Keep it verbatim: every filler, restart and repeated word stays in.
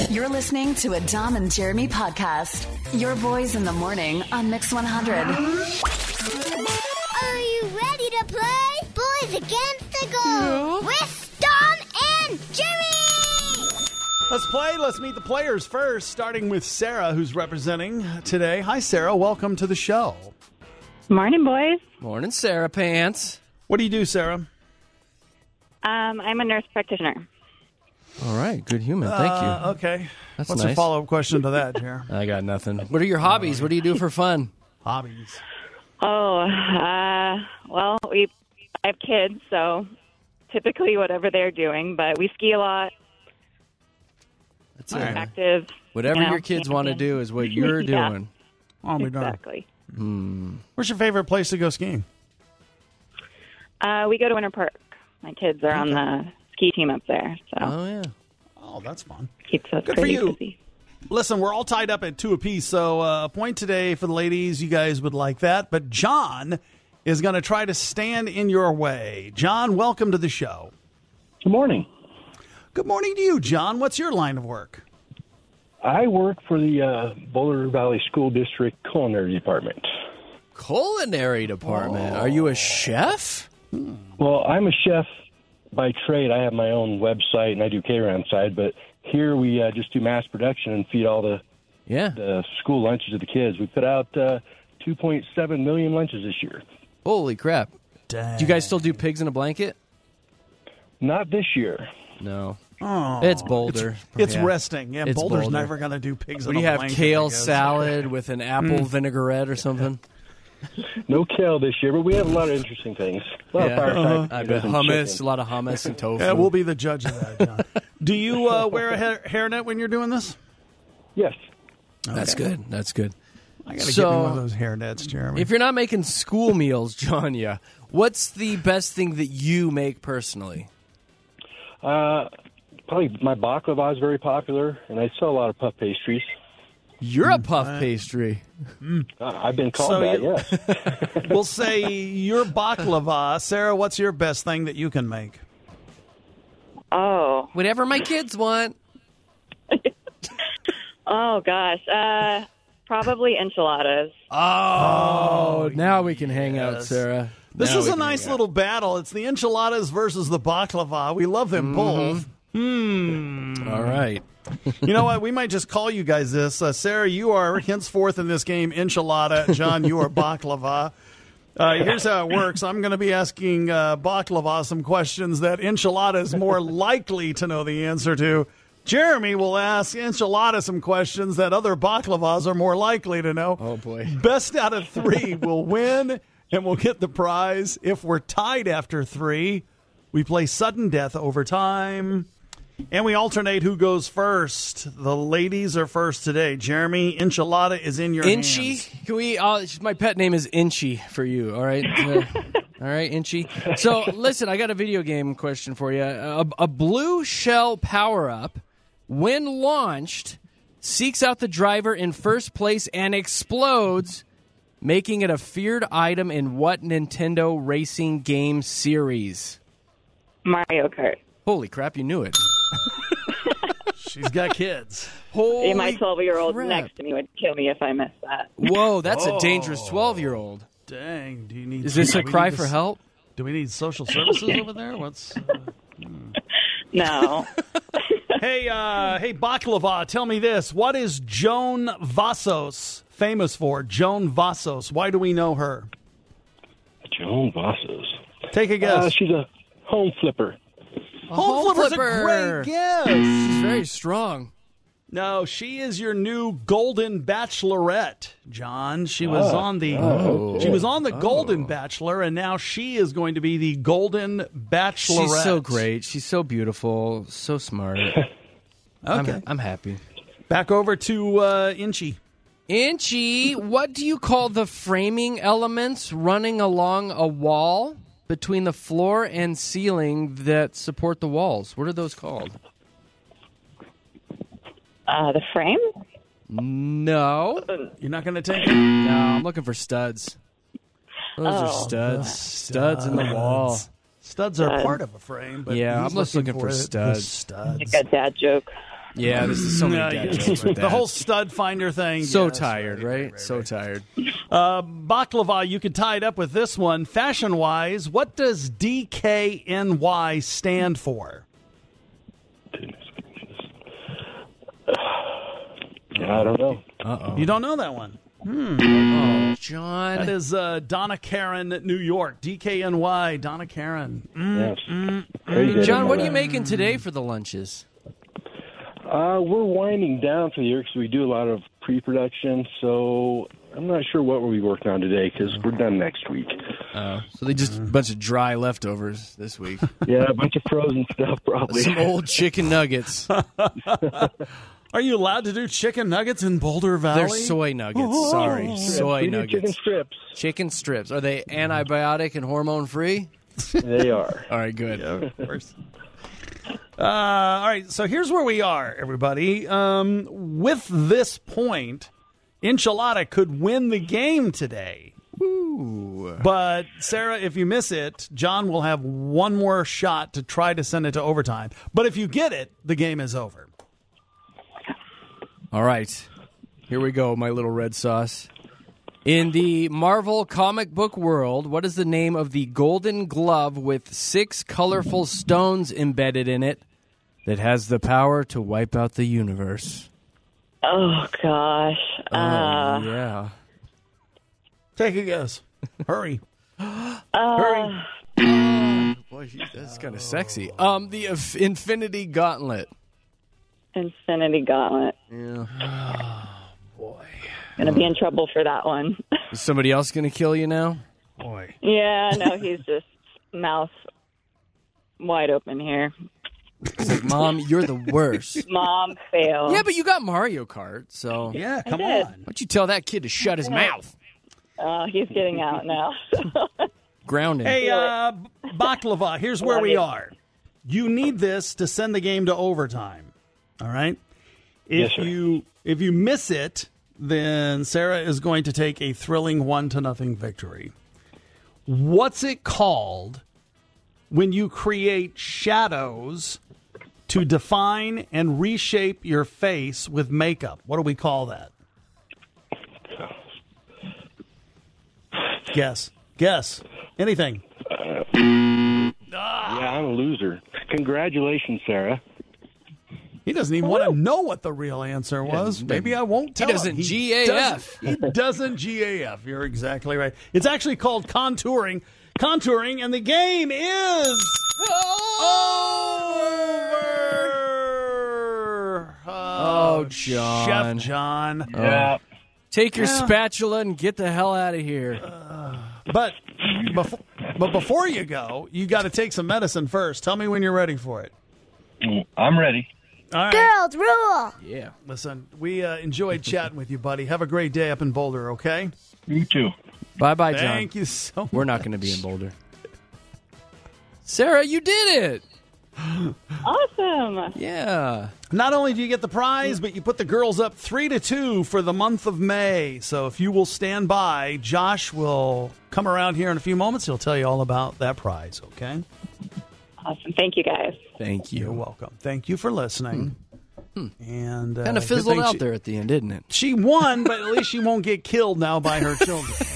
You're listening to a Dom and Jeremy podcast. Your boys in the morning on Mix one hundred. Are you ready to play? Boys Against the Goal with Dom and Jeremy. Let's play. Let's meet the players first, starting with Sarah, who's representing today. Hi, Sarah. Welcome to the show. Morning, boys. Morning, Sarah Pants. What do you do, Sarah? Um, I'm a nurse practitioner. All right, good human. Thank you. Uh, okay. That's What's nice. your follow-up question to that, Jerry? I got nothing. What are your hobbies? What do you do for fun? Hobbies. Oh, uh, well, we I have kids, so typically whatever they're doing, but we ski a lot, That's All it. right. active. Whatever you know, your kids want to camping. do is what you're Yeah. doing. Oh, we darn. Exactly. Where's your favorite place to go skiing? Uh, we go to Winter Park. My kids are on the ski team up there, so Oh, yeah. Oh, that's fun. keeps us Good for pretty you. busy. Listen, we're all tied up at two apiece, so uh, a point today for the ladies. You guys would like that. But John is going to try to stand in your way. John, welcome to the show. Good morning. Good morning to you, John. What's your line of work? I work for the uh, Boulder Valley School District Culinary Department. Culinary department. Are you a chef? Well, I'm a chef by trade. I have my own website and I do catering on the side, but here we uh, just do mass production and feed all the, Yeah. the school lunches to the kids. We put out uh, two point seven million lunches this year. Holy crap. Dang. Do you guys still do pigs in a blanket? Not this year. No. Oh, It's Boulder. It's Yeah. resting. Yeah, It's Boulder's Boulder. never going to do pigs What in do you a have, blanket, kale I guess. salad with an apple vinaigrette or something? No kale this year, but we have a lot of interesting things. A lot Yeah. of fireside I potatoes bet and hummus, chicken. a lot of hummus and tofu. Yeah, we'll be the judge of that, John. Do you uh, wear a hair- hairnet when you're doing this? Yes. That's good. That's good. I got to So- get me one of those hairnets, Jeremy. If you're not making school meals, John, yeah, what's the best thing that you make personally? Uh, probably my baklava is very popular, and I sell a lot of puff pastries. You're a puff pastry. Uh, I've been called So that, you- yeah. We'll say your baklava. Sarah, what's your best thing that you can make? Oh, Whatever my kids want. oh gosh, uh, probably enchiladas. Oh, now we can hang out, yes. Sarah. This Now is we a can nice hang out. little battle. It's the enchiladas versus the baklava. We love them both. Hmm. All right. You know what? We might just call you guys this. Uh, Sarah, you are henceforth in this game enchilada. John, you are baklava. Uh, here's how it works. I'm going to be asking uh, baklava some questions that enchilada is more likely to know the answer to. Jeremy will ask enchilada some questions that other baklavas are more likely to know. Oh, boy. Best out of three will win, and we'll get the prize. If we're tied after three, we play sudden death overtime. And we alternate who goes first. The ladies are first today. Jeremy, enchilada is in your Inchy? hands. Can we? Uh, my pet name is Inchy for you. All right. Uh, all right, Inchy. So listen, I got a video game question for you. A, a blue shell power up, when launched, seeks out the driver in first place and explodes, making it a feared item in what Nintendo racing game series? Mario Kart. Holy crap! You knew it. She's got kids. Holy My twelve-year-old crap. next to me would kill me if I missed that. Whoa, that's a dangerous twelve-year-old. Dang. Do you need? Is this do a we cry need for this- help? Do we need social services over there? What's? Uh, No. hey, uh, hey, baklava. Tell me this. What is Joan Vassos famous for? Joan Vassos. Why do we know her? Joan Vassos. Take a guess. Uh, she's a home flipper. Home home flipper's flipper. a great guess. She's very strong. No, she is your new Golden Bachelorette, John. She was Oh. on the Oh. she was on the Golden Bachelor, and now she is going to be the Golden Bachelorette. She's so great. She's so beautiful. So smart. Okay, I'm, I'm happy. back over to uh, Inchy. Inchy, what do you call the framing elements running along a wall between the floor and ceiling that support the walls? What are those called? Uh, the frame? No. You're not going to take it? No, I'm looking for studs. Those are Oh. studs. Studs in the wall. Studs are part of a frame, but Yeah, he's I'm just looking for the- the studs. studs. Like a dad joke. Yeah, this is so many No, dad you- jokes with the that. whole stud finder thing. So yes, tired, right, right? right, So right. tired. Uh, Baklava, you could tie it up with this one. Fashion-wise, what does D K N Y stand for? I don't know. Uh-oh. You don't know that one. Oh, John. That is uh, Donna Karen, New York. D K N Y, Donna Karen. Yes. Crazy. John, what are you making today for the lunches? Uh, we're winding down for the year because we do a lot of pre-production, so I'm not sure what we'll be working on today because we're done next week. Oh, so they just a bunch of dry leftovers this week. Yeah, a bunch of frozen stuff probably. Some old chicken nuggets. Are you allowed to do chicken nuggets in Boulder Valley? They're soy nuggets. Sorry, soy we do chicken nuggets. strips. Chicken strips. Are they antibiotic and hormone free? They are. All right, good. Yeah, of course. Uh, all right, so here's where we are, everybody. Um, with this point, Enchilada could win the game today. Ooh. But, Sarah, if you miss it, John will have one more shot to try to send it to overtime. But if you get it, the game is over. All right, here we go, my little red sauce. In the Marvel comic book world, what is the name of the golden glove with six colorful stones embedded in it that has the power to wipe out the universe? Oh, gosh. Uh, Oh, yeah. Take a guess. Hurry. uh, Hurry. Boy, that's kind of sexy. Um, the Inf- Infinity Gauntlet. Infinity Gauntlet. Yeah. Gonna be in trouble for that one. Is somebody else going to kill you now? Boy. Yeah, no, he's just mouth wide open here. It's like, Mom, you're the worst. Mom failed. Yeah, but you got Mario Kart, so Yeah, come did. on. why don't you tell that kid to shut his mouth? Uh, he's getting out now. Grounding. Hey, uh, Baklava, here's where Love we you. are. You need this to send the game to overtime. All right? If Yes, sir. you if you miss it, then Sarah is going to take a thrilling one to nothing victory. What's it called when you create shadows to define and reshape your face with makeup? What do we call that? Guess. Guess. Anything. Yeah, I'm a loser. Congratulations, Sarah. He doesn't even want to know what the real answer was. Maybe I won't tell doesn't him. G A F. Doesn't, he doesn't G A F. You're exactly right. It's actually called contouring. Contouring, and the game is over. Oh, John. Chef John. Yeah. Take your Yeah. spatula and get the hell out of here. But before, but before you go, you got to take some medicine first. Tell me when you're ready for it. I'm ready. All right. Girls rule. Yeah. Listen, we uh, enjoyed chatting with you, buddy. Have a great day up in Boulder, okay? You too. Bye-bye, John. Thank you so much. We're not going to be in Boulder. Sarah, you did it. Awesome. Yeah. Not only do you get the prize, but you put the girls up three to two for the month of May. So if you will stand by, Josh will come around here in a few moments. He'll tell you all about that prize, okay? Awesome. Thank you, guys. Thank You're you. welcome. Thank you for listening. And uh, Kind of good fizzled thing out she- there at the end, didn't it? She won, but at least she won't get killed now by her children.